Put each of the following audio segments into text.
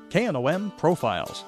KNOM Profiles.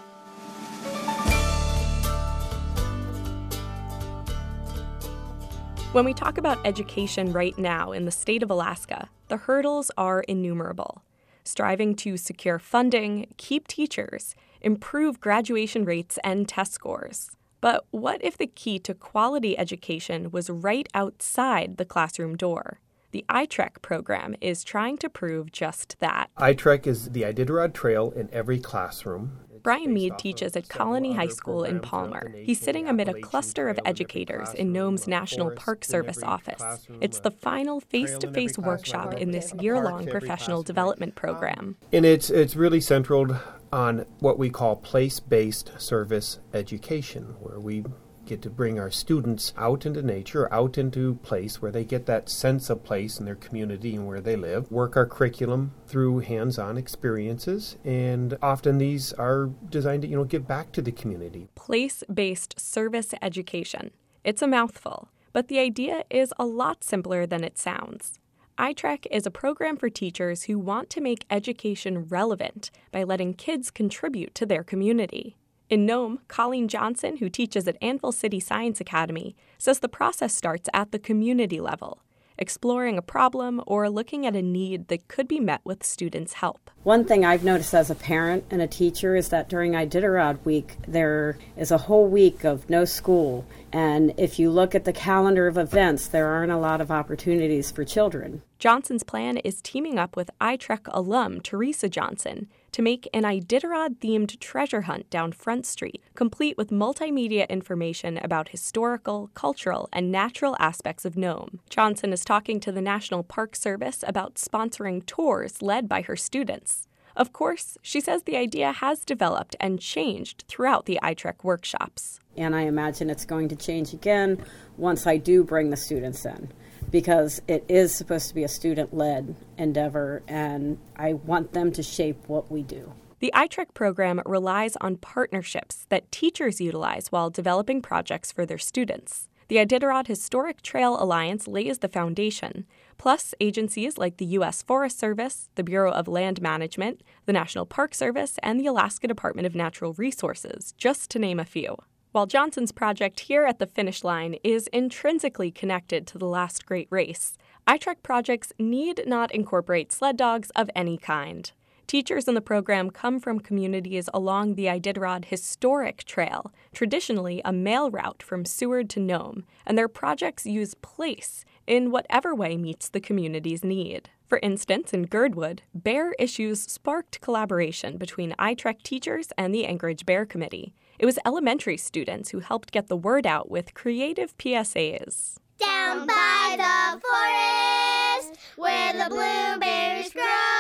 When we talk about education right now in the state of Alaska, the hurdles are innumerable. Striving to secure funding, keep teachers, improve graduation rates and test scores. But what if the key to quality education was right outside the classroom door? The iTrek program is trying to prove just that. iTrek is the Iditarod Trail in every classroom. Brian Mead teaches at Colony High School in Palmer. He's sitting amid a cluster of educators in Nome's National Park Service office. It's the final face-to-face workshop in this year-long professional development program. And it's really centered on what we call place-based service education, where we get to bring our students out into nature, out into place where they get that sense of place in their community and where they live, work our curriculum through hands-on experiences, and often these are designed to, give back to the community. Place-based service education. It's a mouthful, but the idea is a lot simpler than it sounds. iTrek is a program for teachers who want to make education relevant by letting kids contribute to their community. In Nome, Colleen Johnson, who teaches at Anvil City Science Academy, says the process starts at the community level, exploring a problem or looking at a need that could be met with students' help. One thing I've noticed as a parent and a teacher is that during Iditarod Week, there is a whole week of no school. And if you look at the calendar of events, there aren't a lot of opportunities for children. Johnson's plan is teaming up with iTrek alum Teresa Johnson to make an Iditarod-themed treasure hunt down Front Street, complete with multimedia information about historical, cultural, and natural aspects of Nome. Johnson is talking to the National Park Service about sponsoring tours led by her students. Of course, she says the idea has developed and changed throughout the iTrek workshops. And I imagine it's going to change again once I do bring the students in, because it is supposed to be a student-led endeavor, and I want them to shape what we do. The iTrek program relies on partnerships that teachers utilize while developing projects for their students. The Iditarod Historic Trail Alliance lays the foundation, plus agencies like the U.S. Forest Service, the Bureau of Land Management, the National Park Service, and the Alaska Department of Natural Resources, just to name a few. While Johnson's project here at the finish line is intrinsically connected to the last great race, iTrek projects need not incorporate sled dogs of any kind. Teachers in the program come from communities along the Iditarod Historic Trail, traditionally a mail route from Seward to Nome, and their projects use place in whatever way meets the community's need. For instance, in Girdwood, bear issues sparked collaboration between iTrek teachers and the Anchorage Bear Committee. It was elementary students who helped get the word out with creative PSAs. Down by the forest, where the blueberries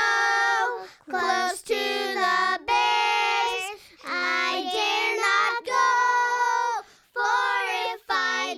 grow, close to the bears, I dare not go, for if I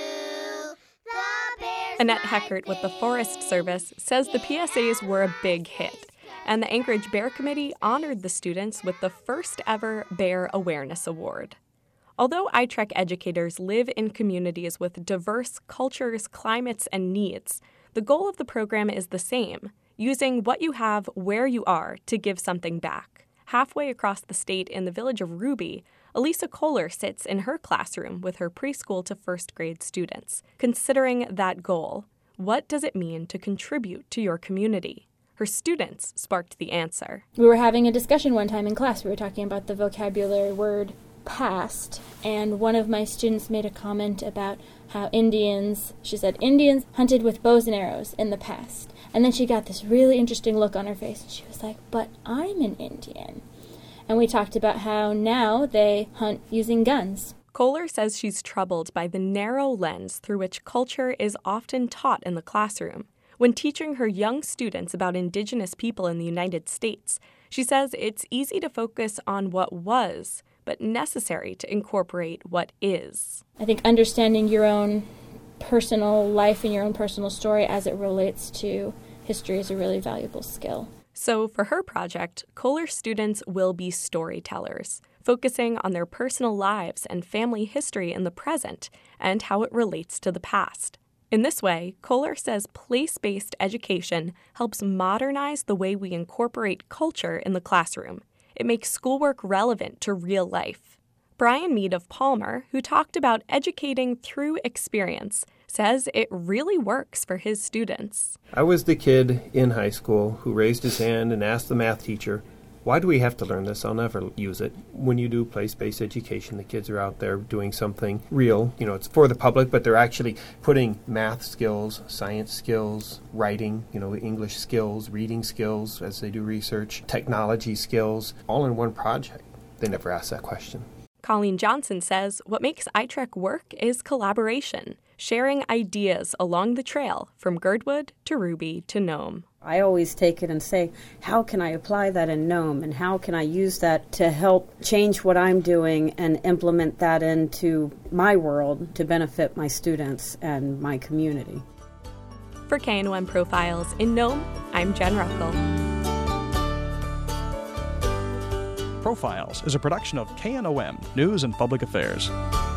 do, the bears. Annette Heckert with the Forest Service says the PSAs were a big hit, and the Anchorage Bear Committee honored the students with the first ever Bear Awareness Award. Although iTrek educators live in communities with diverse cultures, climates, and needs, the goal of the program is the same: using what you have where you are to give something back. Halfway across the state in the village of Ruby, Elisa Kohler sits in her classroom with her preschool to first grade students. Considering that goal, what does it mean to contribute to your community? Her students sparked the answer. We were having a discussion one time in class. We were talking about the vocabulary word past, and one of my students made a comment about how she said Indians hunted with bows and arrows in the past. And then she got this really interesting look on her face, and she was like, but I'm an Indian. And we talked about how now they hunt using guns. Kohler says she's troubled by the narrow lens through which culture is often taught in the classroom. When teaching her young students about Indigenous people in the United States, she says it's easy to focus on what was, but necessary to incorporate what is. I think understanding your own personal life and your own personal story as it relates to history is a really valuable skill. So for her project, Kohler students will be storytellers, focusing on their personal lives and family history in the present and how it relates to the past. In this way, Kohler says place-based education helps modernize the way we incorporate culture in the classroom. It makes schoolwork relevant to real life. Brian Mead of Palmer, who talked about educating through experience, says it really works for his students. I was the kid in high school who raised his hand and asked the math teacher, "Why do we have to learn this? I'll never use it." When you do place-based education, the kids are out there doing something real. It's for the public, but they're actually putting math skills, science skills, writing, English skills, reading skills as they do research, technology skills, all in one project. They never ask that question. Colleen Johnson says what makes iTrek work is collaboration, sharing ideas along the trail from Girdwood to Ruby to Nome. I always take it and say, how can I apply that in Nome, and how can I use that to help change what I'm doing and implement that into my world to benefit my students and my community. For KNOM Profiles in Nome, I'm Jen Ruckel. Profiles is a production of KNOM News and Public Affairs.